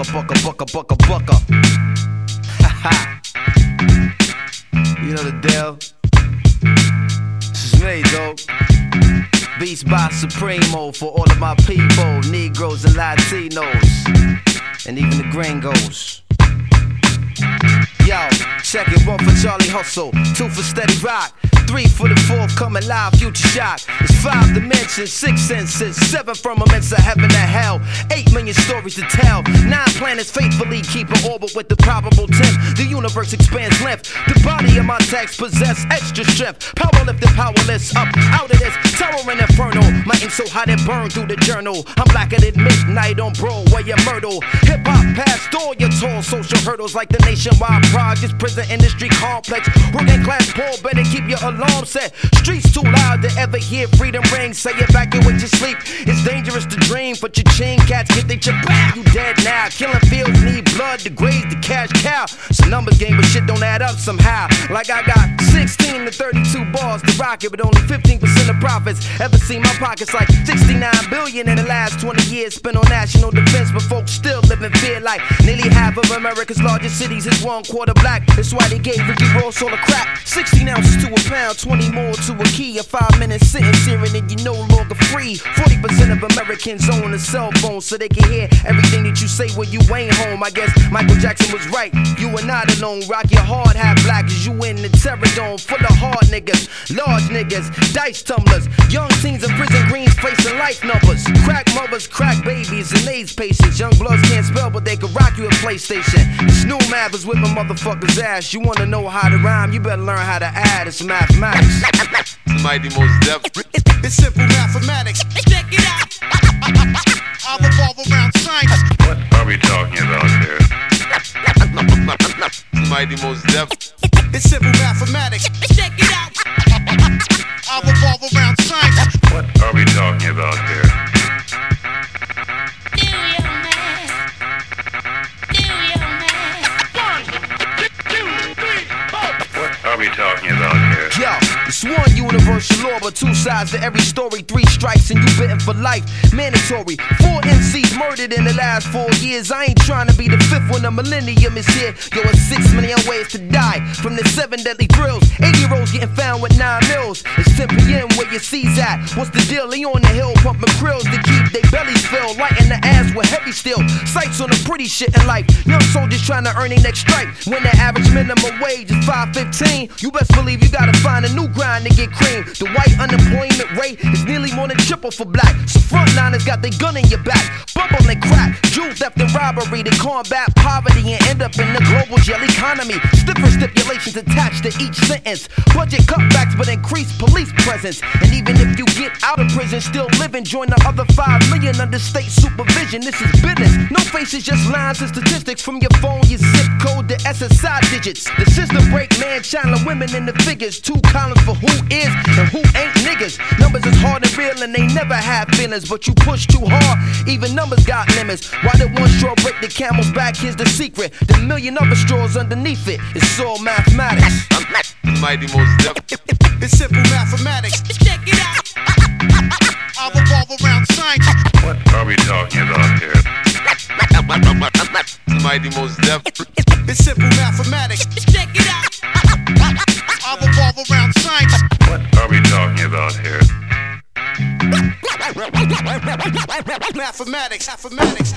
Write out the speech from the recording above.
bucka. Haha. You know the deal. This is me, though. Beats by Supremo for all of my people, Negroes and Latinos, and even the gringos. Yo, check it, 1 for Charlie Hustle, 2 for Steady Rock, 3 for the forthcoming live Future Shock. It's 5 dimensions, 6 senses, 7 firmaments of heaven and hell, 8 million stories to tell, 9 planets faithfully keep an orbit with the probable 10th. The universe expands length, the body of my text possess extra strength. Powerlifting, powerless, up out of this terror and inferno. My ink so hot it burned through the journal. I'm blacker than midnight on Broadway and Myrtle. Hip hop past all your tall social hurdles like the nationwide projects, prison industry complex. Working class poor, better keep your alarm set. Streets too loud to ever hear freedom ring. Say evacuate your sleep. It's dangerous to dream, but your chain cats get they chip back. You dead now. Killing fields need blood to graze the cash cow. It's a numbers game, but shit don't add up somehow. Like I got 16 to 32 bars to rock it, but only 15% of profits. Ever seen my pockets like 69 billion in the last 20 years spent on national defense, but folks still live in fear like nearly half of America's largest cities is 1/4 black. That's why they gave Ricky Ross all the crack. 16 ounces to a pound, 20 more to a key. A 5-minute sentence here and then you're no longer free. 40% of Americans own a cell phone so they can hear everything that you say when you ain't home. I guess Michael Jackson was right, you are not alone. Rock your hard hat black as you in the terror dome. Full of hard niggas, large niggas, dice tumblers. Young teens in prison greens facing life numbers. Crack mothers, crack babies, and AIDS patients. Young bloods can't spell but they can rock you a PlayStation. Snoop Math is whipping motherfuckers ass. You wanna know how to rhyme, you better learn how to add. It's mathematics. Mighty Most Def. It's simple mathematics. Check it out. I revolve around science. What are we talking about here? Mighty Most Def. It's simple mathematics. Check it out. I revolve around science. What are we talking about here? What are we talking about here? Yo, it's one universal law, but 2 sides to every story. 3 strikes and you bitten for life. Mandatory. 4 MCs murdered in the last 4 years. I ain't trying to be the 5th when the millennium is here. Yo, it's 6 million ways to die from the 7 deadly thrills. 80-year-olds getting found with 9 mils. It's 10 p.m. where your C's at. What's the deal? They on the hill pumping krills to keep their bellies filled. Lighting the ass with heavy steel. Sights on the pretty shit in life. Young soldiers trying to earn their next stripe. When the average minimum wage is $5.15, you best believe you gotta find a new grind to get cream. The white unemployment rate is nearly more than triple for black. So frontliners got their gun in your back. Bubble and crack, jewel theft and robbery to combat poverty and end up in the global jail economy. Stiffer stipulations attached to each sentence. Budget cutbacks but increased police presence. And even if you get out of prison, still living, join the other 5 million under state supervision. This is business. No faces, just lines and statistics from your phone, your zip code, the SSI digits. The system break man, channeling women in the figures. 2 columns for who is and who ain't niggas. Numbers is hard and real and they never have feelings, but you push too hard, even numbers got limits. Why did one straw break the camel's back? Here's the secret. The million other straws underneath it. It's all mathematics. Mighty Most Def. It's simple mathematics. Check it out. I revolve around science. What are we talking about here? Mighty Most Def. It's simple mathematics. Check it out. I revolve around science. What are we talking about here? Mathematics.